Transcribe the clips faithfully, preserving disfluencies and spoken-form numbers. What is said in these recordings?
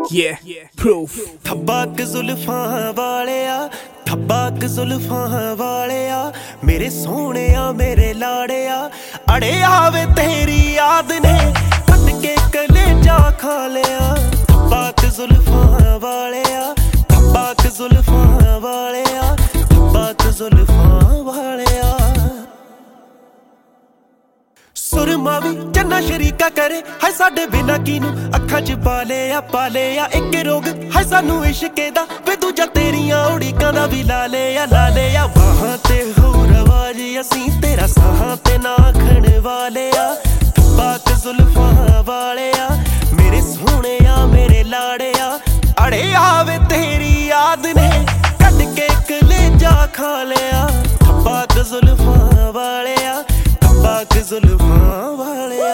Yeah, proof. ਥੱਬਾਕ ਜ਼ੁਲਫਾਂ ਵਾਲਿਆ ਥੱਬਾਕ ਜ਼ੁਲਫਾਂ ਵਾਲਿਆ ਮੇਰੇ ਸੋਹਣਿਆ ਮੇਰੇ ਲਾੜਿਆ ਅੜੇ ਆਵੇ ਤੇਰੀ ਯਾਦ ਨੇ ਕੱਟ ਕੇ ਕਲੇਜਾ ਖਾ ਲਿਆ ਥੱਬਾਕ ਜ਼ੁਲਫਾਂ ਵਾਲਿਆ ਥੱਬਾਕ ਜ਼ੁਲਫਾਂ ਵਾਲਿਆ ਥੱਬਾਕ ਜ਼ੁਲਫਾਂ ਵਾਲਿਆ ਸੁਰਮਾ ਵੀ ਚੰਨਾ ਸ਼ਰੀਕਾ ਕਰੇ ਹਾਏ ਸਾਡੇ ਬਿਨਾ ਕੀਨੂੰ ਅੱਖਾਂ ਚ ਪਾ ਲਿਆ ਪਾ ਲਿਆ ਇੱਕ ਰੋਗ ਹਾਏ ਸਾਨੂੰ ਇਸ਼ਕੇ ਦਾ ਵੇ ਦੂਜਾ ਤੇਰੀਆਂ ਉੜੀਕਾਂ ਦਾ ਵੀ ਲਾ ਲਿਆ ਲਾ ਲਿਆ ਬਾਹਾਂ ਤੇ ਹੋਰ ਆਵਾਜ਼ ਅਸੀਂ ਤੇਰਾ ਸਾਹਾਂ ਤੇ ਨਾ ਖਣ ਵਾਲਿਆ ਥੱਬਾਕ ਜ਼ੁਲਫਾਂ ਵਾਲਿਆ ਮੇਰੇ ਸੋਹਣਿਆ ਮੇਰੇ ਲਾੜਿਆ ਅੜੇ ਆਵੇ ਤੇਰੀ ਯਾਦ ਨੇ ਕੱਢ ਕੇ ਕਲੇਜਾ ਖਾ ਲਿਆ ਥੱਬਾਕ ਜ਼ੁਲਫਾਂ ਵਾਲਿਆ ਥੱਬਾਕ ਜ਼ੁਲਫਾਂ ਵਾਲਿਆ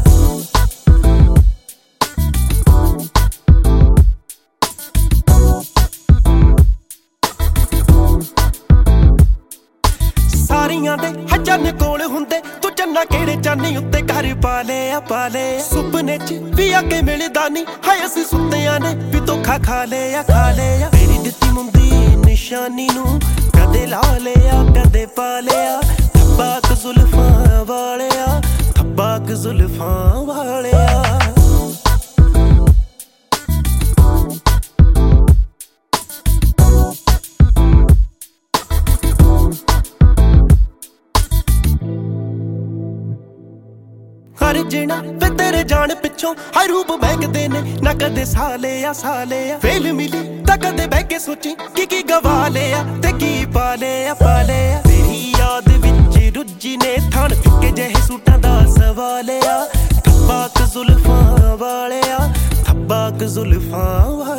ਸਾਰੀਆਂ ਦੇ ਹਜ਼ਾਨੇ ਕੋਲ ਹੁੰਦੇ ਤੂੰ ਚੰਨਾ ਕਿਹੜੇ ਚਾਨੀ ਉੱਤੇ ਘਰ ਪਾ ਲਿਆ ਪਾ ਲਿਆ ਸੁਪਨੇ ਚ ਵੀ ਆ ਕੇ ਮਿਲਦਾ ਨਹੀਂ ਹਾਏ ਅਸੀਂ ਸੁੱਤਿਆਂ ਨੇ ਵੀ ਧੋਖਾ ਖਾ ਲਿਆ ਖਾ ਲਿਆ ਤੇਰੀ ਦਿੱਤੀ ਮੁੰਦੀ ਨਿਸ਼ਾਨੀ ਨੂੰ ਕਦੇ ਲਾ ਲਿਆ ਕਦੇ ਪਾ ਲਿਆ ਥੱਬਾਕ ਜ਼ੁਲਫਾਂ ਵਾਲਿਆ ਥੱਬਾਕ ਜ਼ੁਲਫਾਂ ਵਾਲਿਆ ਹਰ ਜਿਣਾ ਵੇ ਤੇਰੇ ਜਾਣ ਪਿੱਛੋਂ ਹਾਏ ਰੂਪ ਬੈਕਦੇ ਨੇ ਨਾ ਕਦੇ ਸਾਲਿਆ ਸਾਲਿਆ ਫੇਲ ਮਿਲੀ ਤਾਂ ਕਦੇ ਬਹਿ ਕੇ ਸੋਚੀ ਕੀ ਕੀ ਗਵਾ ਲਿਆ ਤੇ ਕੀ ਪਾ ਲਿਆ ਪਾ ਲਿਆ ਤੇਰੀ ਯਾਦ ਵਿੱਚ ਰੁੱਝੀ ਨੇ ਥਣ ਫਿੱਕੇ ਜਿਹੇ ਸੂਟਾਂ ਦਾ ਸਵਾਲਿਆ ਥੱਬਾਕ ਜ਼ੁਲਫਾਂ ਵਾਲਿਆ ਥੱਬਾਕ ਜ਼ੁਲਫਾਂ